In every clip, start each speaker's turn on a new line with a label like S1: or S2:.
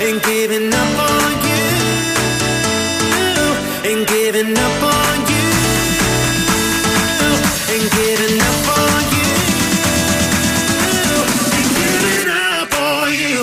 S1: ain't giving up on you, ain't giving up on you, ain't giving up on you, ain't giving up on you.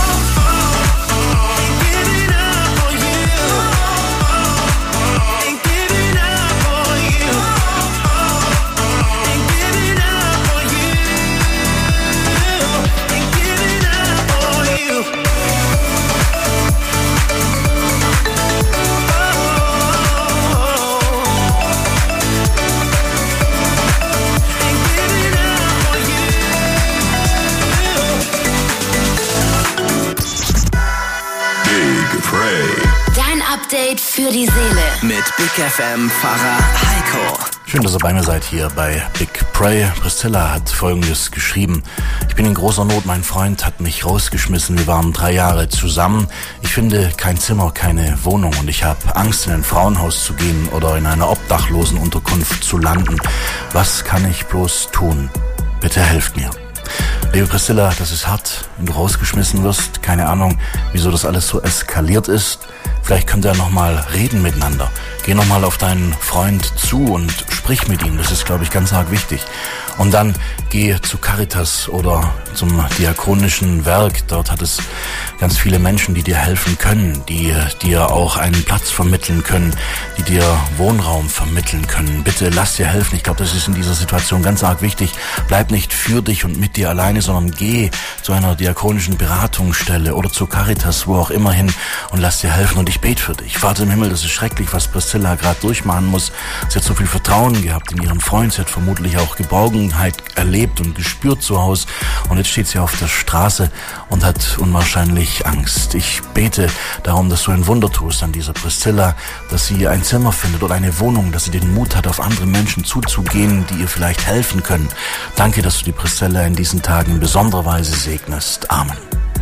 S2: Dein Update für die Seele.
S3: Mit Big FM Pfarrer Heiko.
S4: Schön, dass ihr bei mir seid hier bei Big Pray. Priscilla hat Folgendes geschrieben. Ich bin in großer Not, mein Freund hat mich rausgeschmissen. Wir waren 3 Jahre zusammen. Ich finde kein Zimmer, keine Wohnung und ich habe Angst, in ein Frauenhaus zu gehen oder in einer Obdachlosenunterkunft zu landen. Was kann ich bloß tun? Bitte helft mir. Liebe Priscilla, das ist hart, wenn du rausgeschmissen wirst. Keine Ahnung, wieso das alles so eskaliert ist. Vielleicht könnt ihr nochmal reden miteinander. Geh nochmal auf deinen Freund zu und sprich mit ihm. Das ist, glaube ich, ganz arg wichtig. Und dann geh zu Caritas oder zum diakonischen Werk. Dort hat es ganz viele Menschen, die dir helfen können, die dir auch einen Platz vermitteln können, die dir Wohnraum vermitteln können. Bitte lass dir helfen. Ich glaube, das ist in dieser Situation ganz arg wichtig. Bleib nicht für dich und mit dir alleine, sondern geh zu einer diakonischen Beratungsstelle oder zu Caritas, wo auch immer hin, und lass dir helfen. Und ich bete für dich. Vater im Himmel, das ist schrecklich, was Priscilla gerade durchmachen muss. Sie hat so viel Vertrauen gehabt in ihren Freund. Sie hat vermutlich auch Geborgenheit erlebt und gespürt zu Hause. Und jetzt steht sie auf der Straße und hat unwahrscheinlich Angst. Ich bete darum, dass du ein Wunder tust an dieser Priscilla, dass sie ein Zimmer findet oder eine Wohnung, dass sie den Mut hat, auf andere Menschen zuzugehen, die ihr vielleicht helfen können. Danke, dass du die Priscilla in diesen Tagen in besonderer Weise segnest. Amen.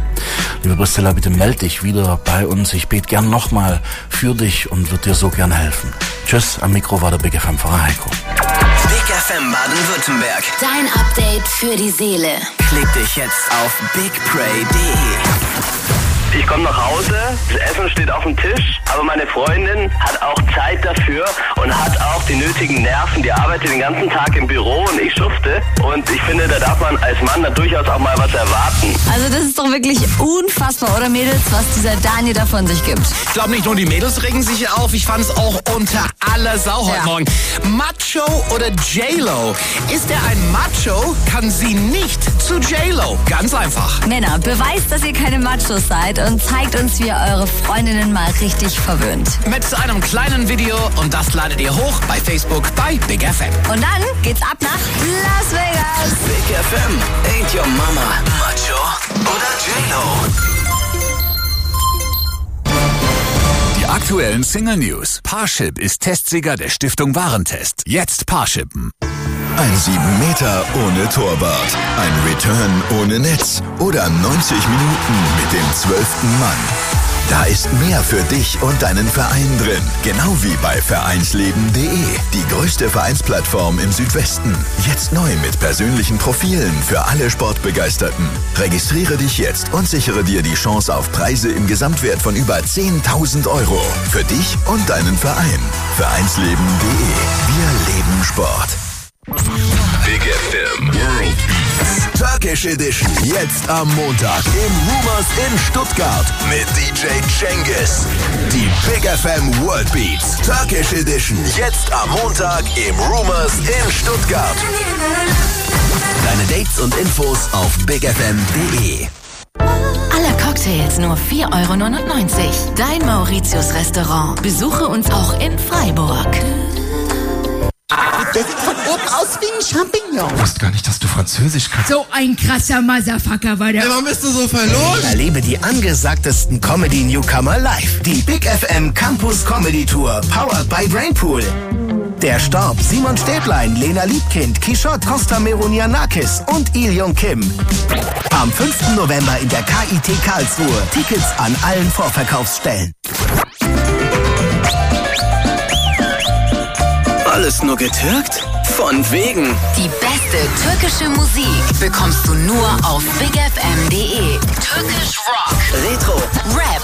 S4: Liebe Priscilla, bitte melde dich wieder bei uns. Ich bete gern nochmal für dich und würde dir so gern helfen. Tschüss, am Mikro war der Big FM Pfarrer Heiko.
S3: Big FM Baden-Württemberg.
S2: Dein Update für die Seele.
S3: Klick dich jetzt auf bigpray.de.
S5: Ich komme nach Hause, das Essen steht auf dem Tisch, aber meine Freundin hat auch Zeit dafür und hat auch die nötigen Nerven. Die arbeitet den ganzen Tag im Büro und ich schufte. Und ich finde, da darf man als Mann da durchaus auch mal was erwarten.
S6: Also das ist doch wirklich unfassbar, oder Mädels, was dieser Daniel da von sich gibt.
S7: Ich glaube, nicht nur die Mädels regen sich auf, ich fand es auch unter aller Sau heute Morgen. Macho oder J-Lo? Ist er ein Macho, kann sie nicht zu J-Lo. Ganz einfach.
S6: Männer, beweist, dass ihr keine Machos seid und zeigt uns, wie ihr eure Freundinnen mal richtig verwöhnt.
S7: Mit einem kleinen Video und das ladet ihr hoch bei Facebook bei Big FM.
S6: Und dann geht's ab nach Las Vegas.
S3: Big FM, ain't your mama Macho oder J-Lo?
S8: Die aktuellen Single-News. Parship ist Testsieger der Stiftung Warentest. Jetzt Parshippen.
S9: Ein 7 Meter ohne Torwart, ein Return ohne Netz oder 90 Minuten mit dem 12. Mann. Da ist mehr für dich und deinen Verein drin. Genau wie bei Vereinsleben.de. Die größte Vereinsplattform im Südwesten. Jetzt neu mit persönlichen Profilen für alle Sportbegeisterten. Registriere dich jetzt und sichere dir die Chance auf Preise im Gesamtwert von über 10.000 Euro. Für dich und deinen Verein. Vereinsleben.de. Wir leben Sport.
S10: Big FM World Beats
S9: Turkish Edition. Jetzt am Montag im Rumors in Stuttgart mit DJ Cengiz. Die Big FM World Beats Turkish Edition. Jetzt am Montag im Rumors in Stuttgart. Deine Dates und Infos auf bigfm.de.
S2: Alle Cocktails nur 4,99 €. Dein Mauritius Restaurant. Besuche uns auch in Freiburg.
S11: Der sieht von oben aus wie ein Champignon.
S12: Ich wusste gar nicht, dass du Französisch kannst.
S11: So ein krasser Motherfucker war der.
S12: Warum bist du so verloren?
S3: Erlebe die angesagtesten Comedy-Newcomer live. Die Big FM Campus Comedy Tour, powered by Brainpool. Der Storb, Simon Stäblein, Lena Liebkind, Kishot, Costa Meronianakis und Ilion Kim. Am 5. November in der KIT Karlsruhe. Tickets an allen Vorverkaufsstellen. Alles nur getürkt? Von wegen.
S2: Die beste türkische Musik bekommst du nur auf bigfm.de. Turkish Rock,
S3: Retro,
S2: Rap,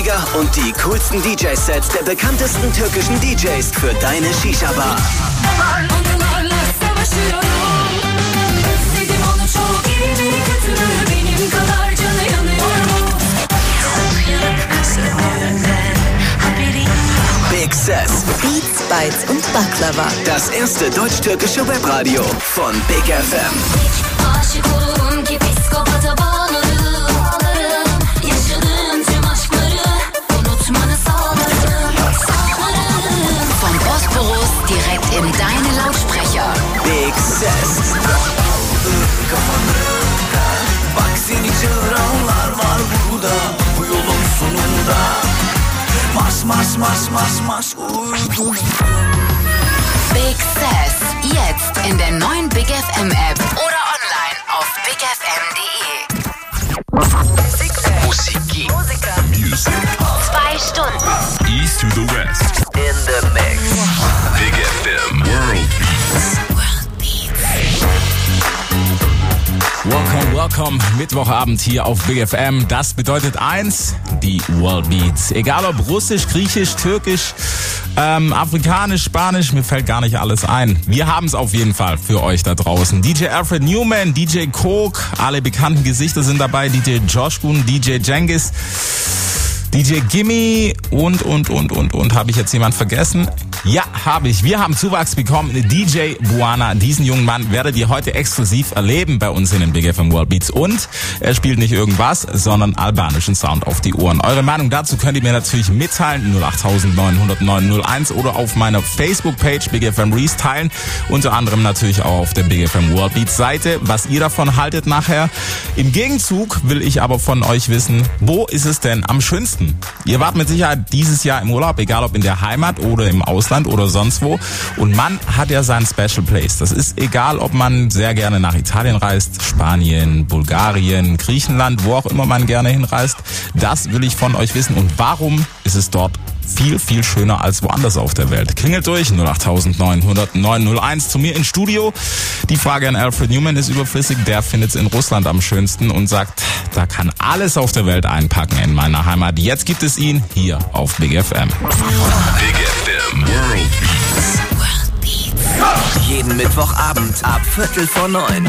S13: Klassiker und die coolsten DJ-Sets der bekanntesten türkischen DJs für deine Shisha-Bar. Big Sass.
S2: Beats, Bites und Baklava.
S13: Das erste deutsch-türkische Webradio von Big FM.
S14: Aşık olurum ki psikopata bağlarım. Yaşadığım tüm aşkları unutmanı sağlarım.
S2: Vom Bosporus direkt in deine Lautsprecher.
S13: Big Sass. Bak seni çağıranlar var burada. Bu yolun sonunda. Mars uydum.
S2: Big Sass. Jetzt in der neuen Big FM App oder online auf bigfm.de.
S10: Musik.
S2: 2 Stunden.
S10: East to the West.
S13: In the mix.
S10: Big FM World Beats.
S15: Welcome. Mittwochabend hier auf Big FM. Das bedeutet eins, die World Beats. Egal ob russisch, griechisch, türkisch, afrikanisch, spanisch, mir fällt gar nicht alles ein. Wir haben es auf jeden Fall für euch da draußen. DJ Alfred Newman, DJ Coke, alle bekannten Gesichter sind dabei. DJ Joshgun, DJ Jengis, DJ Gimme und. Habe ich jetzt jemand vergessen? Ja, habe ich. Wir haben Zuwachs bekommen. DJ Buana. Diesen jungen Mann werdet ihr heute exklusiv erleben bei uns in den Big FM World Beats. Und er spielt nicht irgendwas, sondern albanischen Sound auf die Ohren. Eure Meinung dazu könnt ihr mir natürlich mitteilen. 08900 oder auf meiner Facebook-Page Big FM Reese teilen. Unter anderem natürlich auch auf der Big FM World Beats Seite, was ihr davon haltet nachher. Im Gegenzug will ich aber von euch wissen, wo ist es denn am schönsten? Ihr wart mit Sicherheit dieses Jahr im Urlaub, egal ob in der Heimat oder im Ausland oder sonst wo. Und man hat ja seinen Special Place. Das ist egal, ob man sehr gerne nach Italien reist, Spanien, Bulgarien, Griechenland, wo auch immer man gerne hinreist. Das will ich von euch wissen. Und warum ist es dort viel, viel schöner als woanders auf der Welt? Klingelt durch 08900 901 zu mir ins Studio. Die Frage an Alfred Newman ist überflüssig. Der findet es in Russland am schönsten und sagt, da kann alles auf der Welt einpacken in meiner Heimat. Jetzt gibt es ihn hier auf Big FM.
S10: Big FM World Beats.
S13: Jeden Mittwochabend ab 8:45.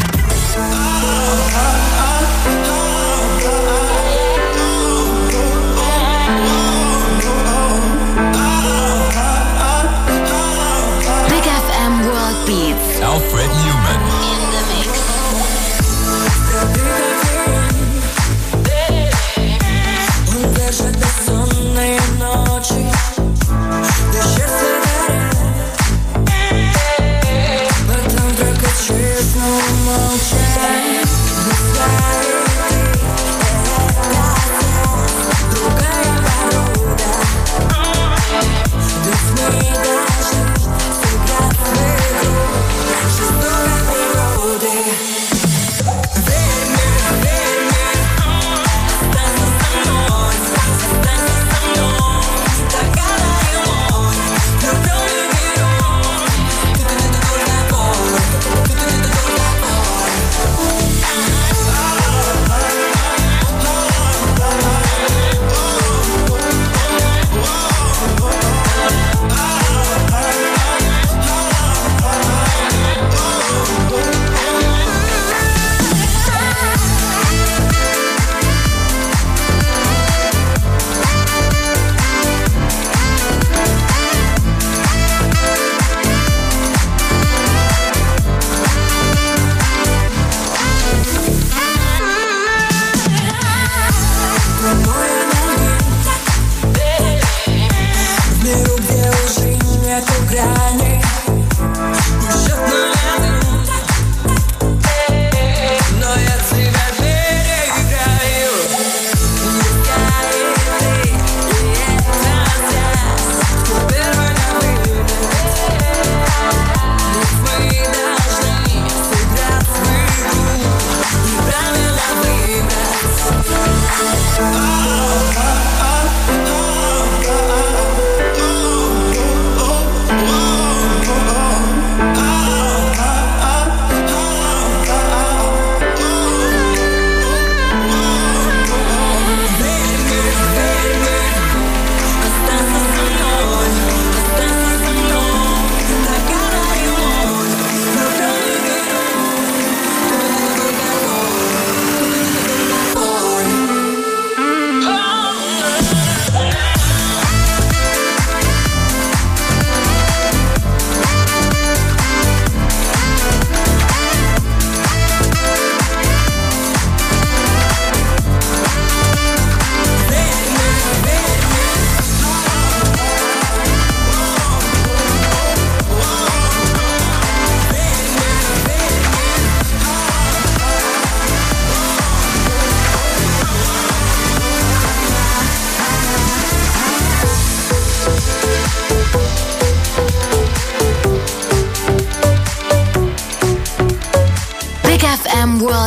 S2: Big FM World Beats.
S8: Alfred Newman.
S2: In the mix.
S14: В этом трек честного молчания.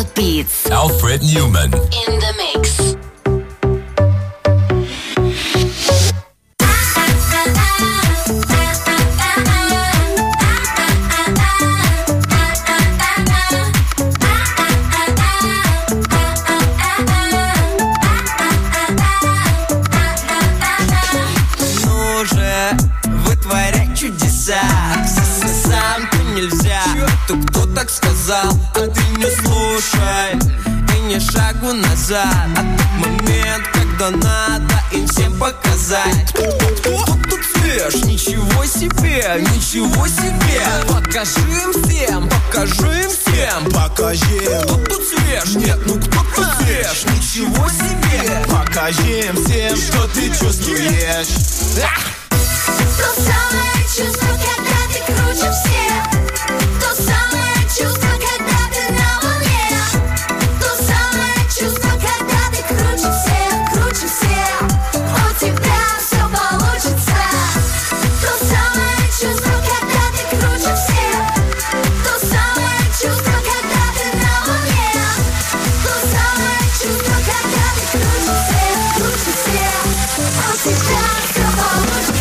S2: World Beats.
S8: Alfred Newman.
S2: In the mix.
S13: Ну же, вытворять чудеса. Сам ты нельзя. Кто так сказал, а ты не слушай и не шагу назад. А тот момент, когда надо им всем показать. Кто тут свеж? Ничего себе, ничего себе. Покажи им всем, покажи им всем. Покажи. Кто тут свеж? Нет, ну кто тут свеж? Ничего себе. Покажи им всем, что ты чувствуешь.
S14: То самое чувство, когда ты круче всех. То самое чувство, когда ты на волне. То самое чувство, когда ты круче всех, круче всех. У тебя все получится. То самое чувство, когда ты круче всех. То самое чувство, когда ты на волне. То самое чувство, когда ты круче всех, круче всех. У тебя все получится.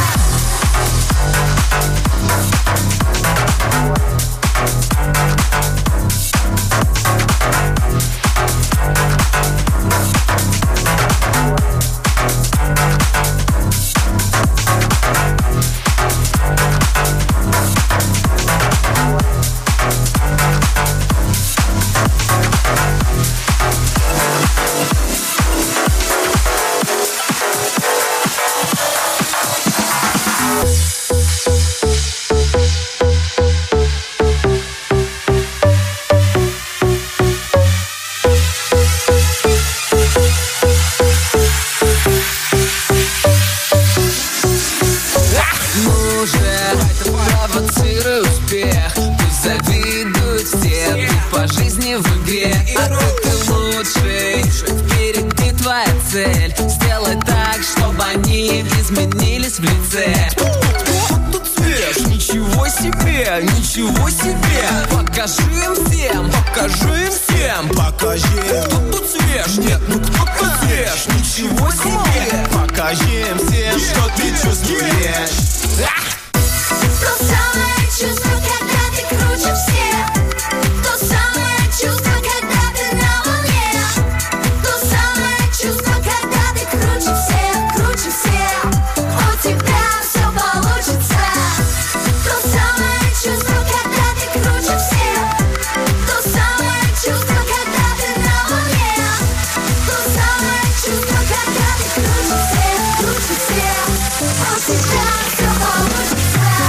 S13: Сделай так, чтобы они изменились в лице. Тут свеж, ничего себе, ничего себе. Покажи им всем, покажи им всем. Покажи. Кто тут свеж? Нет, ну кто тут свеж? Ничего себе. Покажи им всем, что ты чувствуешь.
S14: То самое чувство, когда ты круче всех. То самое чувство, когда ты на волне. То самое чувство, когда ты круче всех, круче всех. У тебя все получится. То самое чувство, когда ты круче всех. То самое чувство, когда ты на волне. То самое чувство, когда ты круче всех, круче всех. У тебя все получится.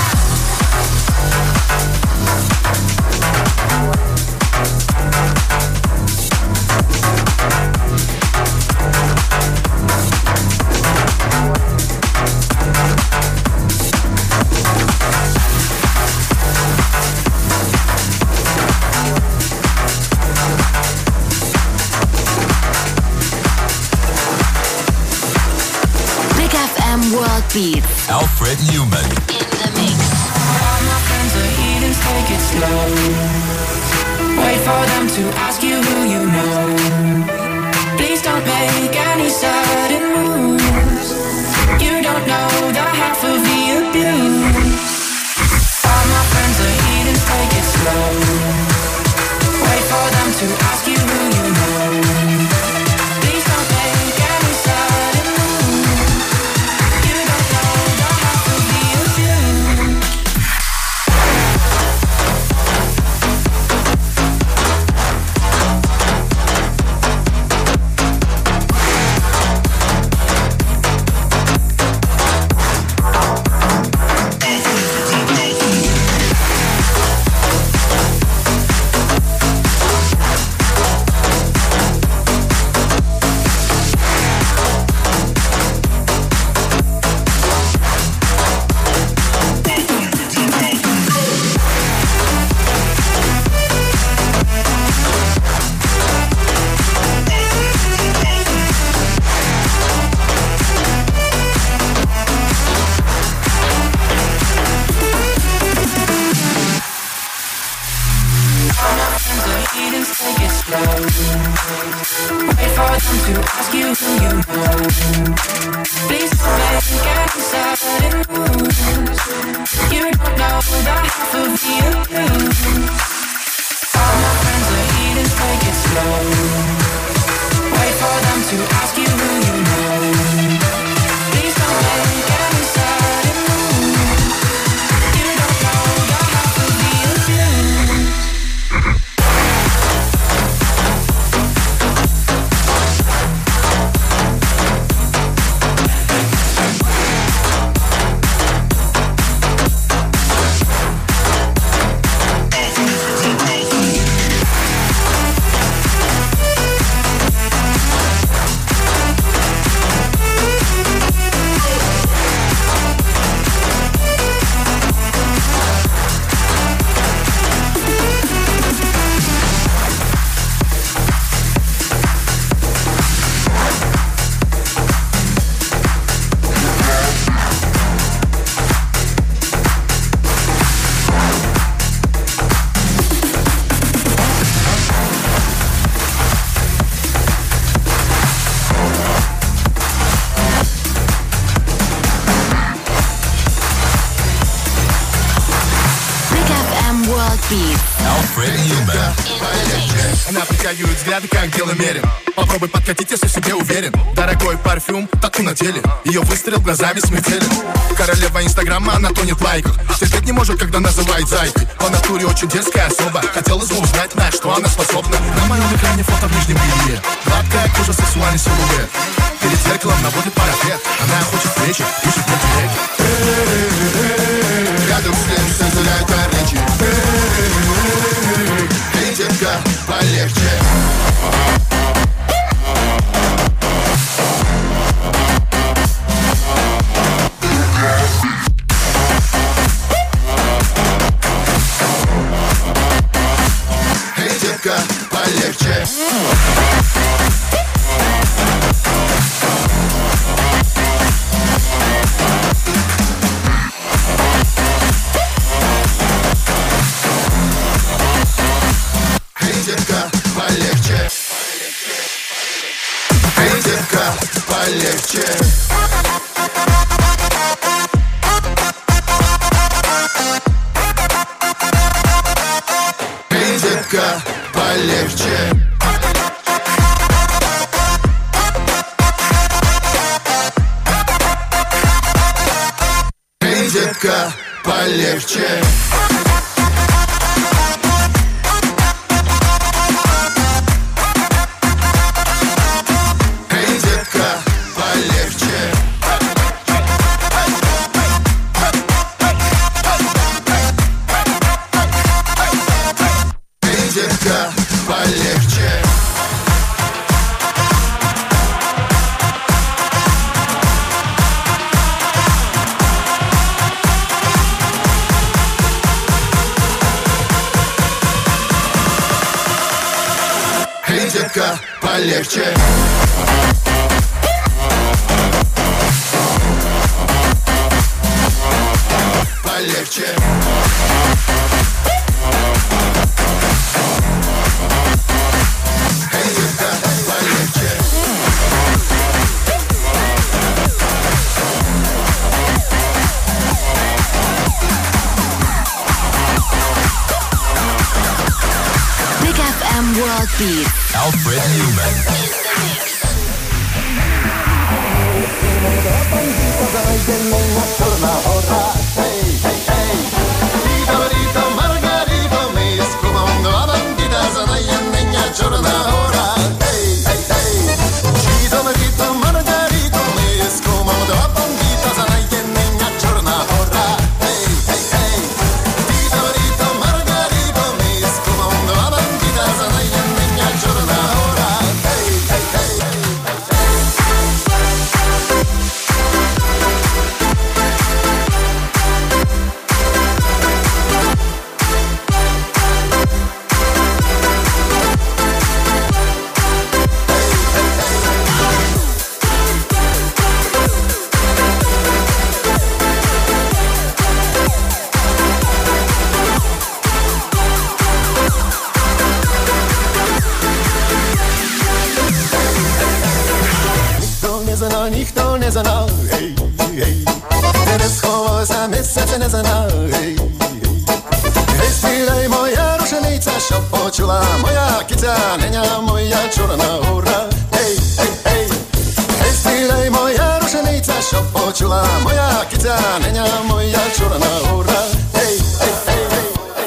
S2: Big FM World Beats.
S8: Alfred Newman.
S2: In the mix.
S16: All my friends are heathens, take it slow. Wait for them to ask you who you know. Please don't make any sudden moves. You don't know the half of the abuse. All my friends are heathens, take it slow. Wait for them to ask you who you know. Please don't make any sudden moves. You don't know the half of the abuse. to ask you who you know. Please don't make any sudden moves. You don't know the half of the abuse. All my friends are eating, take it slow. Wait for them to ask you who you know. Please don't make any sudden moves. You don't know the half of the abuse.
S12: Она притягивает взгляды, как дело мерен. Попробуй подкатить, если в себе уверен. Дорогой парфюм, тату на теле. Ее выстрел глазами смертелен. Королева инстаграма, она тонет в лайках. Терпеть не может, когда называет зайкой. По натуре очень дерзкая особа. Хотелось бы узнать, на что она способна. На моем экране фото в нижнем белье. Гладкая кожа, сексуальный силуэт. Перед зеркалом наводит парафет. Она хочет встречи, пишет мне директ. Рядом с ним все заляют на речи. Эй, детка, полегче. Эй, детка, полегче. Полегче. Эй, детка, полегче. Эй, детка, полегче. Полегче. Полегче. Эй, детка, полегче.
S2: Big FM World Beat.
S10: Alfred Newman.
S17: zna, nikto nezná, hej, hej. Tebe schoval za mesiace nezná, hej, hej. Hej, spílej moja rušenica, čo počula moja kyca, neňa moja čorná hora, hej, hej, hej. Hej, spílej moja rušenica, čo počula moja kyca, neňa moja čorná hora, hej, hej, hej, hej.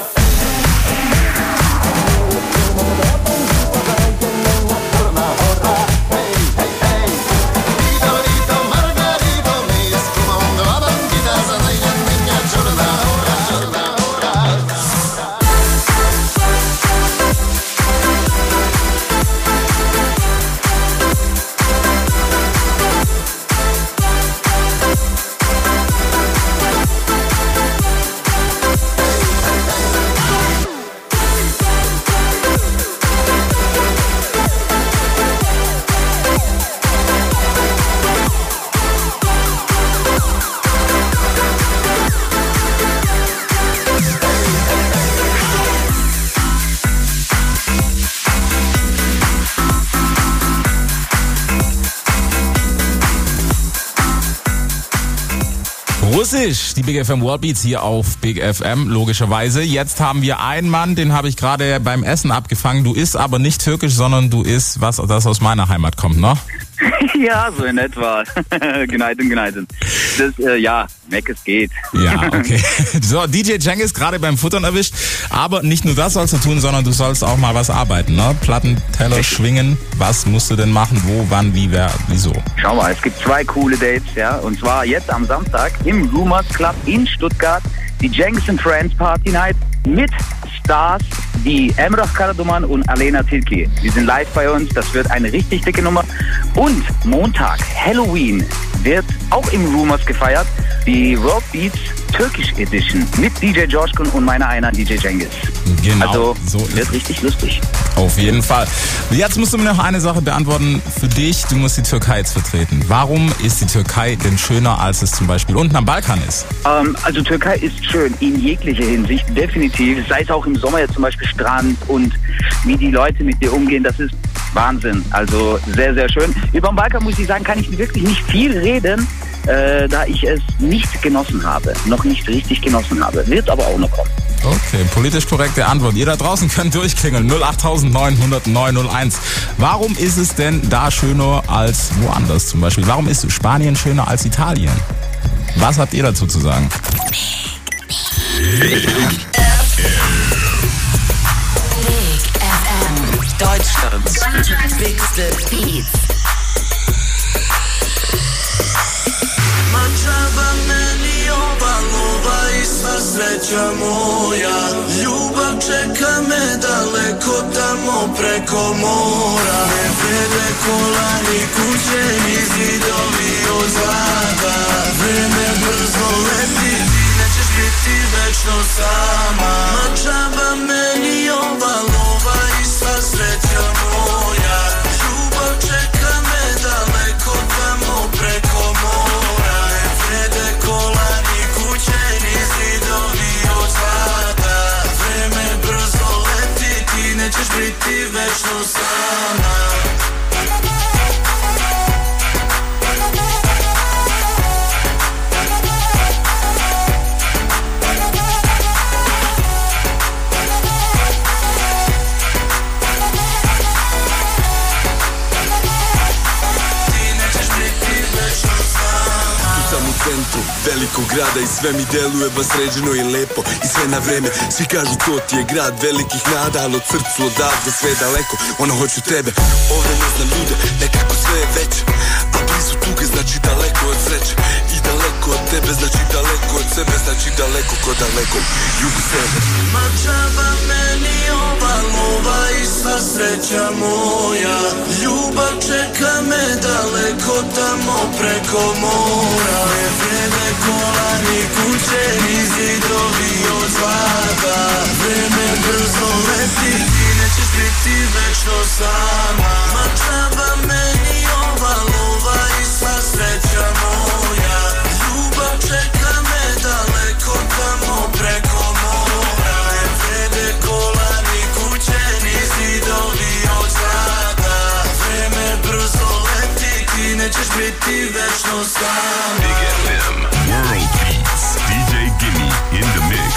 S15: Russisch, die Big FM World Beats hier auf Big FM, logischerweise. Jetzt haben wir einen Mann, den habe ich gerade beim Essen abgefangen. Du isst aber nicht türkisch, sondern du isst was, das aus meiner Heimat kommt, ne?
S18: Ja, so in etwa. Gneiden. Das, ja, Meckes geht.
S15: Ja, okay. So, DJ Cengiz gerade beim Futtern erwischt. Aber nicht nur das sollst du tun, sondern du sollst auch mal was arbeiten, ne? Plattenteller schwingen. Was musst du denn machen? Wo, wann, wie, wer, wieso?
S18: Schau mal, es gibt 2 coole Dates, ja. Und zwar jetzt am Samstag im Rumors Club in Stuttgart. Die Cengiz & Friends Party Night mit Stars wie Emrah Karaduman und Alena Tilki. Die sind live bei uns, das wird eine richtig dicke Nummer. Und Montag, Halloween, wird auch im Rumors gefeiert. Die World Beats Turkish Edition mit DJ Joshkun und meiner einer DJ Cengiz.
S15: Genau,
S18: also
S15: so
S18: wird richtig lustig.
S15: Auf jeden Fall. Jetzt musst du mir noch eine Sache beantworten für dich. Du musst die Türkei jetzt vertreten. Warum ist die Türkei denn schöner, als es zum Beispiel unten am Balkan ist?
S18: Also Türkei ist schön in jeglicher Hinsicht, definitiv. Sei es auch im Sommer jetzt zum Beispiel Strand und wie die Leute mit dir umgehen, das ist Wahnsinn. Also sehr, sehr schön. Über den Balkan muss ich sagen, kann ich wirklich nicht viel reden, da ich es nicht genossen habe. Noch nicht richtig genossen habe. Wird aber auch noch kommen.
S15: Okay, politisch korrekte Antwort. Ihr da draußen könnt durchklingeln. 08900 901. Warum ist es denn da schöner als woanders zum Beispiel? Warum ist Spanien schöner als Italien? Was habt ihr dazu zu sagen?
S2: Big FM. Deutschlands bigste Beats.
S1: Mančava meni obalova I sva sreća moja. Ljubav čeka me daleko tamo preko mora. Ne vrede kola ni kuće ni zidovi od zlata. Vreme brzo leti, ti nećeš biti večno sama. Mančava meni obalova I sva sreća moja. Ljubav čeka me daleko tamo preko mora. Kola ni kuće ni zidovi od zlata. Vreme brzo leti, ti nećeš biti večno sama.
S19: Centru velikog grada I sve mi deluje baš sređeno I lepo I sve na vreme, svi kažu to ti je grad velikih nada, ali od srcu odavde sve daleko, ono hoću tebe. Ovdje ne znam ljude, nekako sve je već, a blizu tuge znači daleko od sreće. I daleko od tebe znači daleko od sebe, znači daleko ko daleko jugu sebe.
S1: Mančava meni obalova I sva sreća moja. Ljubav čeka me daleko tamo preko mora. Ne vrede kola ni kuće ni zidovi od zlata. Vreme brzo leti, ti nećeš biti večno sama. Mančava meni obalova I sva sreća moja. Ljubav čeka me daleko tamo preko mora. Ne vrede kola ni kuće ni zidovi od zlata. Vreme brzo leti, ti nećeš nećeš biti večno sama.
S10: Big FM World Beats. DJ Gimme in the mix.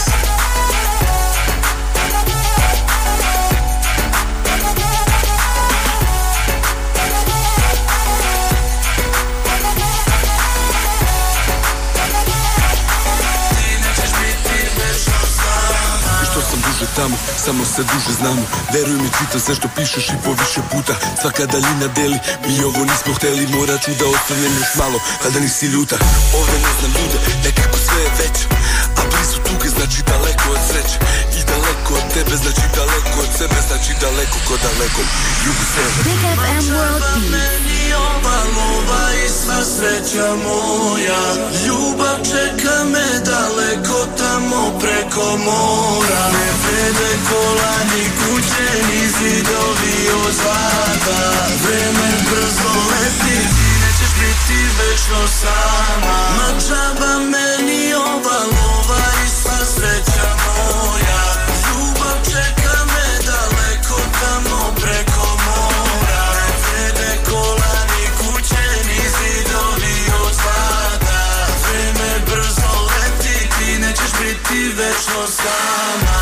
S19: Duže tamo, samo se duže znamo. Veruj mi, čitam sve što pišeš i po više puta. Svaka daljina deli, mi ovo nismo hteli. Morat ću da ostanem još malo, kada nisi ljuta. Ovdje ne znam ljude, nekako sve je već. A blizu tuge znači daleko od sreće. I daleko od tebe znači daleko od sebe. Znači daleko ko daleko. Jugu sebe.
S2: Big FM World
S1: Meni ova lova i sva sreća moja. Ljubav čeka me daleko tamo preko mora. Ne vede kola ni kuće ni zidovi od zlata. Vreme brzo leti, ti nećeš biti večno sama. Ma džaba meni ova lova i sva sreća moja. Ljubav čeka me daleko tamo preko mora. Ne vede kola ni kuće ni zidovi od zlata. Vreme brzo leti, ti nećeš biti večno sama.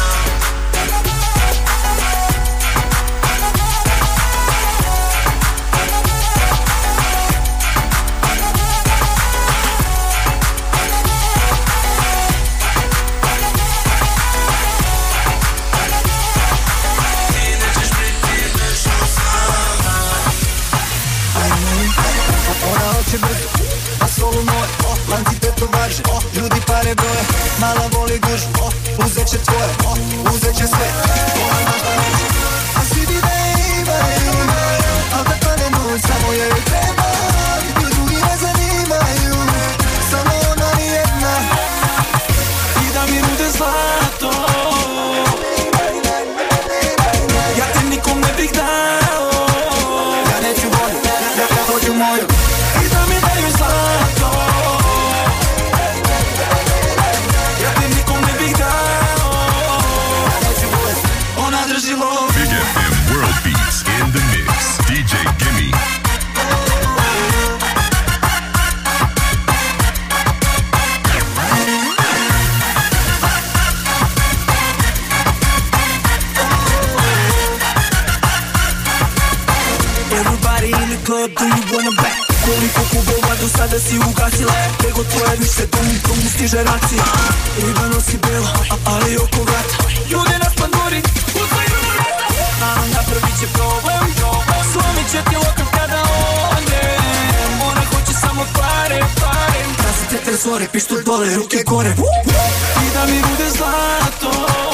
S20: Lanci tetovaže, ljudi pare broje, mala voli gužu, uzet će tvoje, uzet će sve, ona našta neće. A svi vide imaju, al da pane noć, samo joj treba, i drugi ne zanimaju, samo ona nijedna, i da mi bude zlato. Ja te nikom ne bih dao, ja neću volju, ja hoću moju, i da mi daju zlato.
S10: Big FM World Beats in the mix. DJ Gimme.
S20: Everybody in the club, do you wanna back? Koliko kubova do sada si ugasila? Nego tvoje više tum stiže racija. Riba nosi belo, ali oko vrata. Ljude nas panduri, uzaju na vrata. A napravit će problem, slomit će ti lokal kada ode. Ona hoće samo pare. Krasite tresore, pištolj dole, ruke gore. I da mi bude zlato.